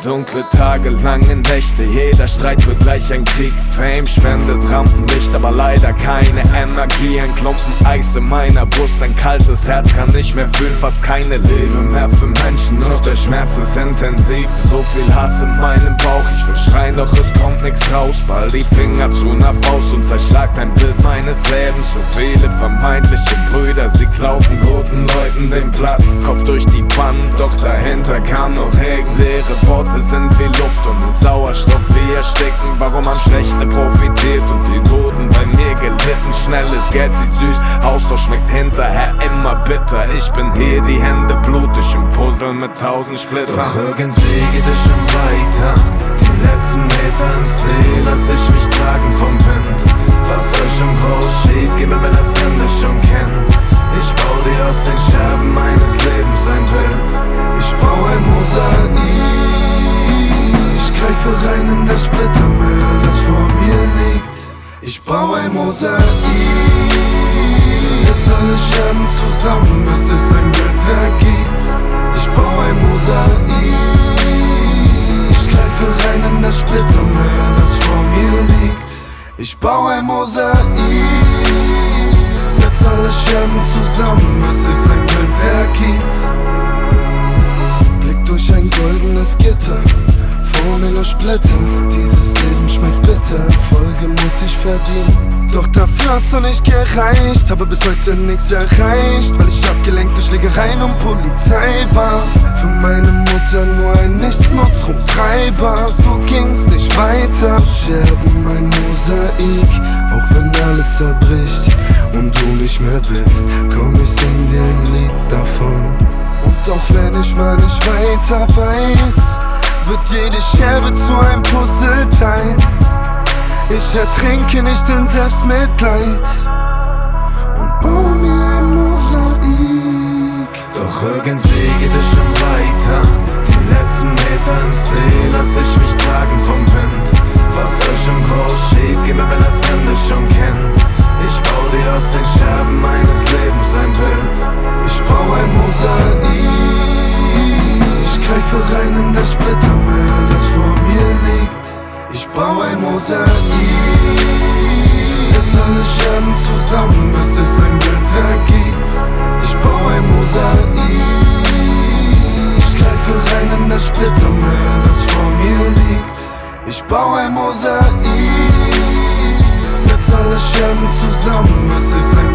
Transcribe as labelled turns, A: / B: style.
A: dunkle Tage, lange Nächte, jeder Streit wird gleich ein Krieg. Fame spendet Rampenlicht, aber leider keine Energie. Ein Klumpen Eis in meiner Brust, ein kaltes Herz kann nicht mehr fühlen, fast keine Liebe mehr für Menschen, nur der Schmerz ist intensiv. So viel Hass in meinem Bauch, ich will schreien, doch es kommt nix raus. Ball die Finger zu ner Faust und zerschlagt ein Bild meines Lebens. So viele vermeintliche Brüder, sie klauten guten Leuten den Platz. Kopf durch die Wand, doch dahinter kam nur Regen. Leere Worte sind wie Luft und Sauerstoff wie Ersticken. Warum am Schlechte profitiert und die Guten bei mir gelitten. Schnelles Geld sieht süß aus, doch schmeckt hinterher immer bitter. Ich bin hier, die Hände blutig im Puzzle mit 1000 Splittern. Doch irgendwie geht es schon weiter. Die letzten Meter ins Ziel, lass ich mich tragen vom Wind. Was soll schon groß schief gehen, wenn wir das Ende schon kennen? Ich bau dir aus den Scherben meines Lebens ein Bild. Ich bau ein Mosaik. Ich greife rein in das Splittermeer, das vor mir liegt. Ich bau ein Mosaik. Setz alle Scherben zusammen, bis es ein Bild ergibt. Ich bau ein Mosaik. Ich greife rein in das Splittermeer, das vor mir liegt. Ich bau ein Mosaik. Setz alle Scherben zusammen, bis es ein Bild ergibt. Blick durch ein goldenes Gitter, vor mir nur Splitter. Dieses Leben schmeckt bitter, Erfolge muss ich verdienen. Doch dafür hat's noch nicht gereicht, habe bis heute nichts erreicht, weil ich abgelenkt durch Schlägereien und Polizei war. Für meine Mutter nur ein Nichtsnutz-Rumtreiber, so ging's nicht weiter. Scherben ein Mosaik, auch wenn alles zerbricht und du nicht mehr willst, komm, ich sing dir ein Lied davon. Und auch wenn ich mal nicht weiter weiß, wird jede Scherbe zu einem Puzzleteil. Ich ertrinke nicht in Selbstmitleid und bau mir ein Mosaik. Doch irgendwie geht es schon weiter. Die letzten Meter ins Ziel, lass ich mich tragen vom Wind. Was soll schon groß schief gehen, wenn wir das Ende schon kennen? Ich bau dir aus den Scherben meines Lebens ein Bild. Ich bau ein Mosaik. Ich greife rein in das Splittermeer, das vor mir liegt. Ich bau ein Mosaik. Setz alle Scherben zusammen, bis es ein Bild ergibt. Ich bau ein Mosaik. Ich greife rein in das Splittermeer, das vor mir liegt. Ich bau ein Mosaik. Setz alle Scherben zusammen, bis es ein